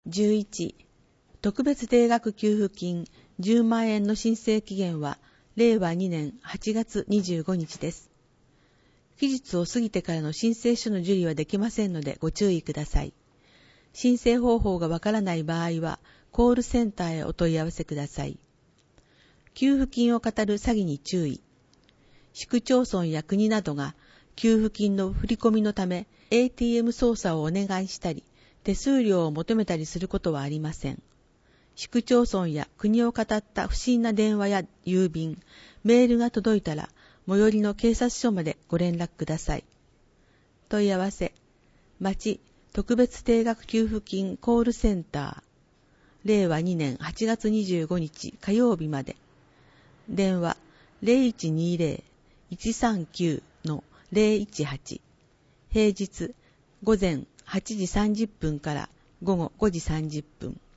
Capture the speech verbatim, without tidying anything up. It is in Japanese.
じゅういち、特別定額給付金じゅうまんえんの申請期限はれいわにねんはちがつにじゅうごにちです。期日を過ぎてからの申請書の受理はできませんのでご注意ください。申請方法がわからない場合はコールセンターへお問い合わせください。給付金を語る詐欺に注意。市区町村や国などが給付金の振り込みのため エーティーエム 操作をお願いしたり、手数料を求めたりすることはありません。市区町村や国を語った不審な電話や郵便、メールが届いたら、最寄りの警察署までご連絡ください。問い合わせ、町特別定額給付金コールセンター、れいわにねんはちがつにじゅうごにち火曜日まで。電話 ゼロいちにゼロ いちさんきゅう のゼロいちはち。平日午前はちじさんじゅっぷんから午後ごじさんじゅっぷん。